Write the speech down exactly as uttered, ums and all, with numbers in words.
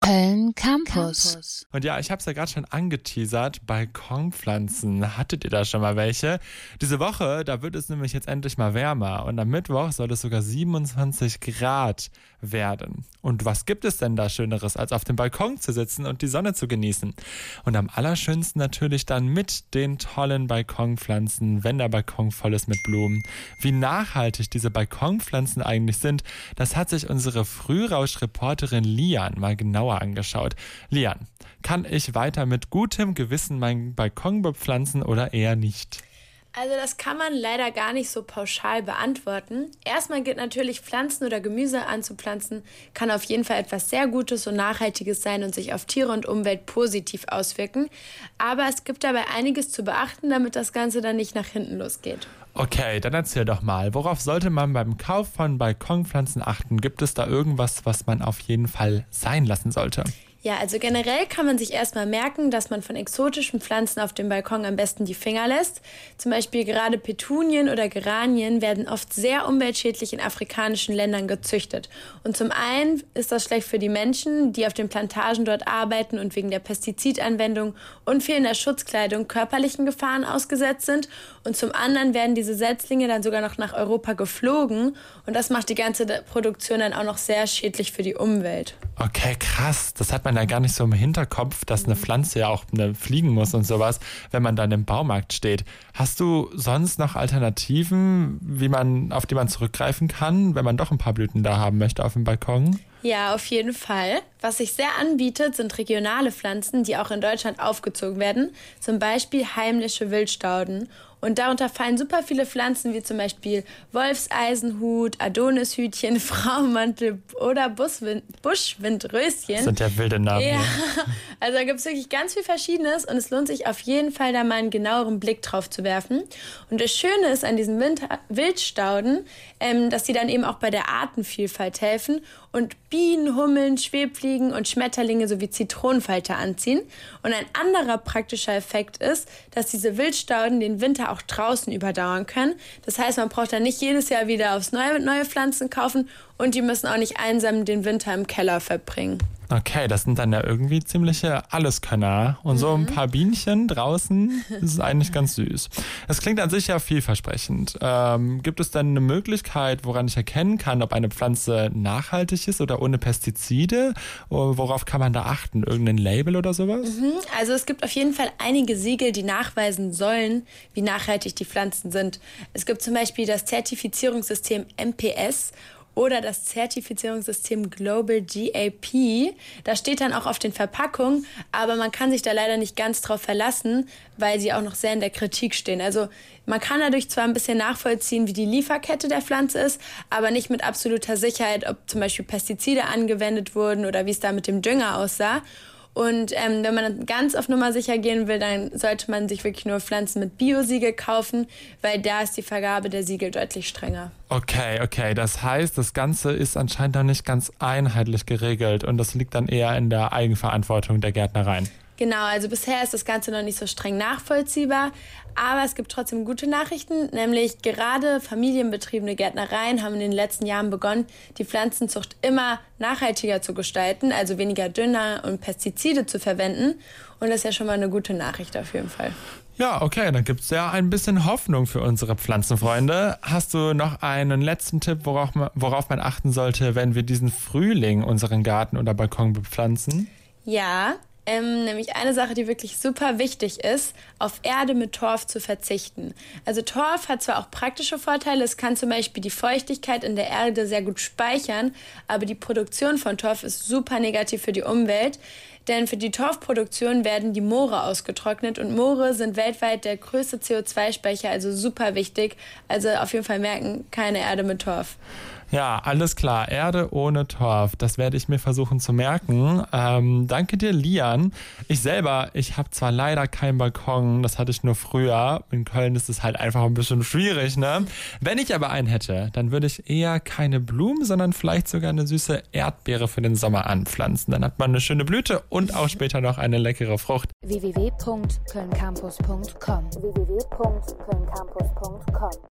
Köln Campus. Und ja, ich habe es ja gerade schon angeteasert, Balkonpflanzen. Hattet ihr da schon mal welche? Diese Woche, da wird es nämlich jetzt endlich mal wärmer. Und am Mittwoch soll es sogar siebenundzwanzig Grad werden. Und was gibt es denn da Schöneres, als auf dem Balkon zu sitzen und die Sonne zu genießen? Und am allerschönsten natürlich dann mit den tollen Balkonpflanzen, wenn der Balkon voll ist mit Blumen. Wie nachhaltig diese Balkonpflanzen eigentlich sind, das hat sich unsere Frührausch-Reporterin Lian mal genauer angeschaut. Lian, kann ich weiter mit gutem Gewissen meinen Balkon bepflanzen oder eher nicht? Also das kann man leider gar nicht so pauschal beantworten. Erstmal gilt natürlich, Pflanzen oder Gemüse anzupflanzen, kann auf jeden Fall etwas sehr Gutes und Nachhaltiges sein und sich auf Tiere und Umwelt positiv auswirken. Aber es gibt dabei einiges zu beachten, damit das Ganze dann nicht nach hinten losgeht. Okay, dann erzähl doch mal, worauf sollte man beim Kauf von Balkonpflanzen achten? Gibt es da irgendwas, was man auf jeden Fall sein lassen sollte? Ja, also generell kann man sich erstmal merken, dass man von exotischen Pflanzen auf dem Balkon am besten die Finger lässt. Zum Beispiel gerade Petunien oder Geranien werden oft sehr umweltschädlich in afrikanischen Ländern gezüchtet. Und zum einen ist das schlecht für die Menschen, die auf den Plantagen dort arbeiten und wegen der Pestizidanwendung und fehlender Schutzkleidung körperlichen Gefahren ausgesetzt sind. Und zum anderen werden diese Setzlinge dann sogar noch nach Europa geflogen. Und das macht die ganze Produktion dann auch noch sehr schädlich für die Umwelt. Okay, krass. Das hat man ja gar nicht so im Hinterkopf, dass eine Pflanze ja auch ne, fliegen muss und sowas, wenn man dann im Baumarkt steht. Hast du sonst noch Alternativen, wie man, auf die man zurückgreifen kann, wenn man doch ein paar Blüten da haben möchte auf dem Balkon? Ja, auf jeden Fall. Was sich sehr anbietet, sind regionale Pflanzen, die auch in Deutschland aufgezogen werden. Zum Beispiel heimliche Wildstauden. Und darunter fallen super viele Pflanzen, wie zum Beispiel Wolfseisenhut, Adonishütchen, Frauenmantel oder Buswind- Buschwindröschen. Das sind ja wilde Namen. Ja, hier. also da gibt es wirklich ganz viel Verschiedenes und es lohnt sich auf jeden Fall, da mal einen genaueren Blick drauf zu werfen. Und das Schöne ist an diesen Winter- Wildstauden, ähm, dass sie dann eben auch bei der Artenvielfalt helfen und Bienen, Hummeln, Schwebfliegen und Schmetterlinge sowie Zitronenfalter anziehen. Und ein anderer praktischer Effekt ist, dass diese Wildstauden den Winter auch draußen überdauern können. Das heißt, man braucht dann nicht jedes Jahr wieder aufs Neue neue Pflanzen kaufen und die müssen auch nicht einsam den Winter im Keller verbringen. Okay, das sind dann ja irgendwie ziemliche Alleskönner. Und so ein paar Bienchen draußen, das ist eigentlich ganz süß. Es klingt an sich ja vielversprechend. Ähm, gibt es denn eine Möglichkeit, woran ich erkennen kann, ob eine Pflanze nachhaltig ist oder ohne Pestizide? Worauf kann man da achten? Irgendein Label oder sowas? Mhm, also es gibt auf jeden Fall einige Siegel, die nachweisen sollen, wie nachhaltig die Pflanzen sind. Es gibt zum Beispiel das Zertifizierungssystem M P S oder das Zertifizierungssystem Global G A P. Da steht dann auch auf den Verpackungen, aber man kann sich da leider nicht ganz drauf verlassen, weil sie auch noch sehr in der Kritik stehen. Also man kann dadurch zwar ein bisschen nachvollziehen, wie die Lieferkette der Pflanze ist, aber nicht mit absoluter Sicherheit, ob zum Beispiel Pestizide angewendet wurden oder wie es da mit dem Dünger aussah. Und ähm, wenn man ganz auf Nummer sicher gehen will, dann sollte man sich wirklich nur Pflanzen mit Biosiegel kaufen, weil da ist die Vergabe der Siegel deutlich strenger. Okay, okay. Das heißt, das Ganze ist anscheinend noch nicht ganz einheitlich geregelt und das liegt dann eher in der Eigenverantwortung der Gärtnereien. Genau, also bisher ist das Ganze noch nicht so streng nachvollziehbar, aber es gibt trotzdem gute Nachrichten, nämlich gerade familienbetriebene Gärtnereien haben in den letzten Jahren begonnen, die Pflanzenzucht immer nachhaltiger zu gestalten, also weniger Dünger und Pestizide zu verwenden und das ist ja schon mal eine gute Nachricht auf jeden Fall. Ja, okay, dann gibt's ja ein bisschen Hoffnung für unsere Pflanzenfreunde. Hast du noch einen letzten Tipp, worauf man, worauf man achten sollte, wenn wir diesen Frühling unseren Garten oder Balkon bepflanzen? Ja, Ähm, nämlich eine Sache, die wirklich super wichtig ist, auf Erde mit Torf zu verzichten. Also Torf hat zwar auch praktische Vorteile, es kann zum Beispiel die Feuchtigkeit in der Erde sehr gut speichern, aber die Produktion von Torf ist super negativ für die Umwelt, denn für die Torfproduktion werden die Moore ausgetrocknet und Moore sind weltweit der größte C O zwei Speicher, also super wichtig. Also auf jeden Fall merken, keine Erde mit Torf. Ja, alles klar. Erde ohne Torf. Das werde ich mir versuchen zu merken. Ähm, danke dir, Lian. Ich selber, ich habe zwar leider keinen Balkon, das hatte ich nur früher. In Köln ist es halt einfach ein bisschen schwierig, ne? Wenn ich aber einen hätte, dann würde ich eher keine Blumen, sondern vielleicht sogar eine süße Erdbeere für den Sommer anpflanzen. Dann hat man eine schöne Blüte und auch später noch eine leckere Frucht. w w w punkt köln campus punkt com w w w punkt köln campus punkt com